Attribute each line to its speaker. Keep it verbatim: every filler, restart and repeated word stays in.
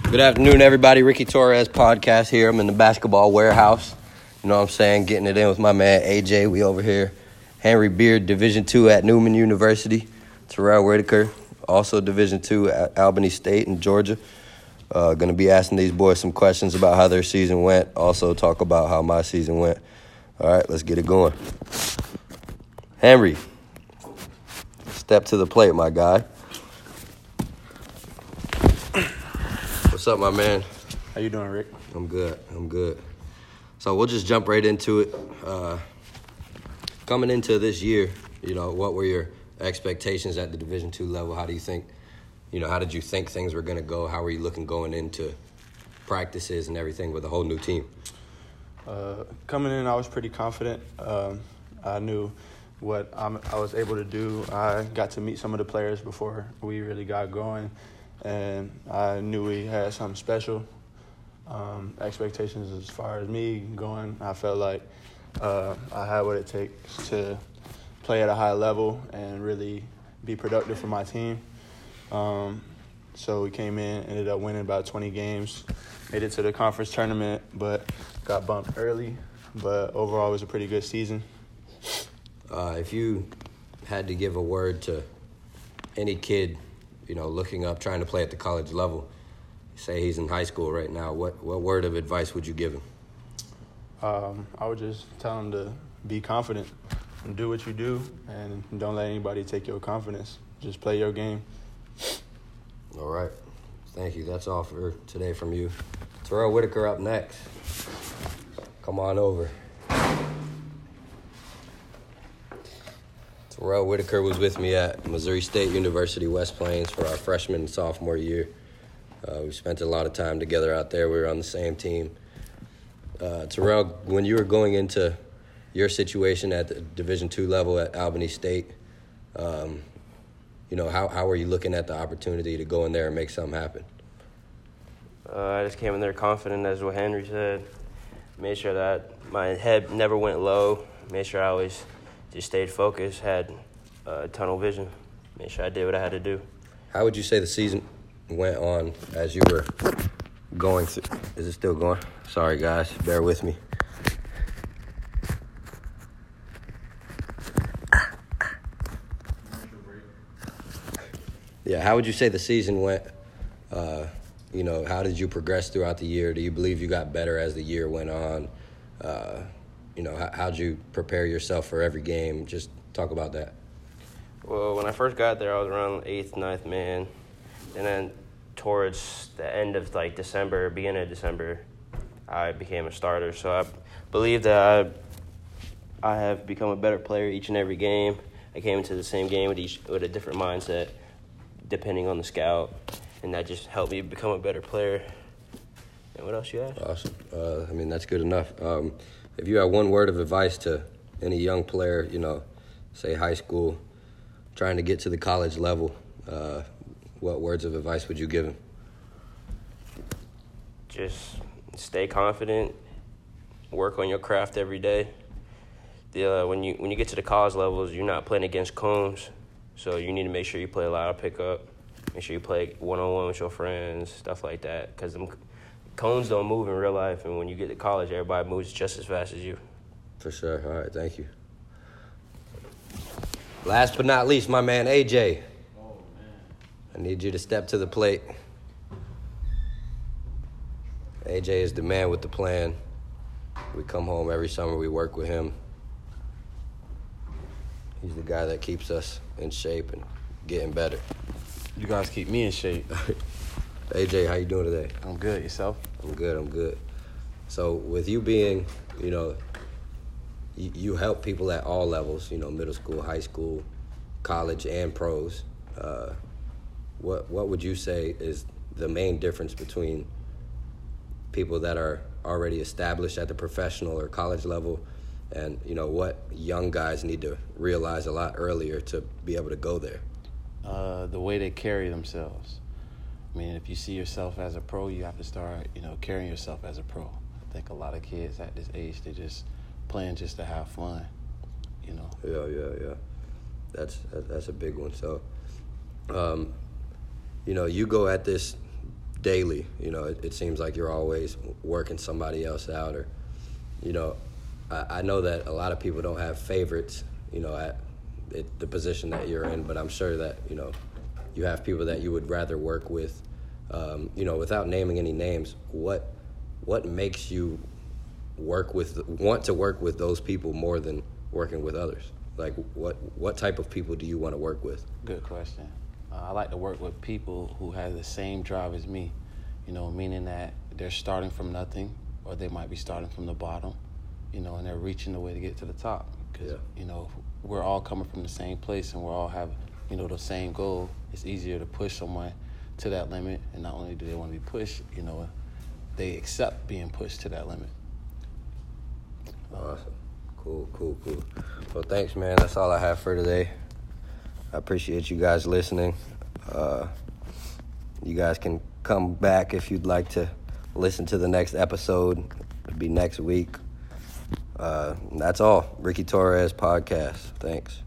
Speaker 1: Good afternoon, everybody. Ricky Torres podcast here. I'm in the basketball warehouse. You know what I'm saying? Getting it in with my man A J. We over here. Henry Beard, Division two at Newman University. Terrell Whitaker, also Division two at Albany State in Georgia. Uh, going to be asking these boys some questions about how their season went. Also talk about how my season went. All right, let's get it going. Henry, step to the plate, my guy. What's up, my man?
Speaker 2: How you doing, Rick?
Speaker 1: I'm good. I'm good. So we'll just jump right into it. Uh, coming into this year, you know, what were your expectations at the Division two level? How do you think, you know, how did you think things were going to go? How were you looking going into practices and everything with a whole new team?
Speaker 2: Uh, coming in, I was pretty confident. Um, I knew what I'm, I was able to do. I got to meet some of the players before we really got going, and I knew we had something special. Um, expectations as far as me going, I felt like uh, I had what it takes to play at a high level and really be productive for my team. Um, so we came in, ended up winning about twenty games, made it to the conference tournament, but got bumped early. But overall, it was a pretty good season.
Speaker 1: Uh, if you had to give a word to any kid, you know, looking up, trying to play at the college level, say he's in high school right now, what, what word of advice would you give him?
Speaker 2: Um, I would just tell him to be confident and do what you do, and don't let anybody take your confidence. Just play your game.
Speaker 1: All right. Thank you. That's all for today from you. Terrell Whitaker up next. Come on over. Terrell Whitaker was with me at Missouri State University West Plains for our freshman and sophomore year. Uh, we spent a lot of time together out there. We were on the same team. Uh, Terrell, when you were going into your situation at the Division two level at Albany State, um, you know, how, how were you looking at the opportunity to go in there and make something happen?
Speaker 3: Uh, I just came in there confident, as what Henry said. Made sure that my head never went low. Made sure I always just stayed focused, had uh, tunnel vision. Made sure I did what I had to do.
Speaker 1: How would you say the season went on as you were going through? Is it still going? Sorry, guys. Bear with me. Yeah, how would you say the season went? Uh, you know, how did you progress throughout the year? Do you believe you got better as the year went on? Uh, you know, how, how'd you prepare yourself for every game? Just talk about that.
Speaker 3: Well, when I first got there, I was around eighth, ninth man. And then towards the end of, like, December, beginning of December, I became a starter. So I believe that I, I have become a better player each and every game. I came into the same game with each with a different mindset, depending on the scout, and that just helped me become a better player. And what else you asked?
Speaker 1: Awesome. Uh, I mean, that's good enough. Um, if you had one word of advice to any young player, you know, say high school, trying to get to the college level, uh, what words of advice would you give him?
Speaker 3: Just stay confident, work on your craft every day. The, uh, when you when you get to the college levels, you're not playing against cones, so you need to make sure you play a lot of pickup. Make sure you play one-on-one with your friends, stuff like that, because them cones don't move in real life, and when you get to college, everybody moves just as fast as you.
Speaker 1: For sure. All right, thank you. Last but not least, my man A J.
Speaker 4: Oh, man.
Speaker 1: I need you to step to the plate. A J is the man with the plan. We come home every summer, we work with him. He's the guy that keeps us in shape and getting better.
Speaker 4: You guys keep me in shape.
Speaker 1: A J, how you doing today?
Speaker 4: I'm good. Yourself?
Speaker 1: I'm good, I'm good. So with you being, you know, you, you help people at all levels, you know, middle school, high school, college, and pros. Uh, what what would you say is the main difference between people that are already established at the professional or college level and, you know, what young guys need to realize a lot earlier to be able to go there?
Speaker 4: Uh, the way they carry themselves. I mean, if you see yourself as a pro, you have to start, you know, carrying yourself as a pro. I think a lot of kids at this age, they're just playing just to have fun, you know.
Speaker 1: Yeah, yeah, yeah. That's that's a big one. So, um, you know, you go at this daily. You know, it, it seems like you're always working somebody else out, or, you know, I, I know that a lot of people don't have favorites, you know, at it, the position that you're in, but I'm sure that, you know, you have people that you would rather work with. Um, you know, without naming any names, what what makes you work with want to work with those people more than working with others? Like, what what type of people do you want to work with?
Speaker 4: Good question. Uh, I like to work with people who have the same drive as me, you know, meaning that they're starting from nothing, or they might be starting from the bottom, you know, and they're reaching the way to get to the top. Because,
Speaker 1: Yeah.
Speaker 4: you know, we're all coming from the same place, and we all have, you know, the same goal. It's easier to push someone to that limit, and not only do they want to be pushed, you know, they accept being pushed to that limit.
Speaker 1: Awesome. Cool, cool, cool. Well, thanks, man. That's all I have for today. I appreciate you guys listening. Uh, you guys can come back if you'd like to listen to the next episode. It'll be next week. Uh, that's all. Ricky Torres Podcast. Thanks.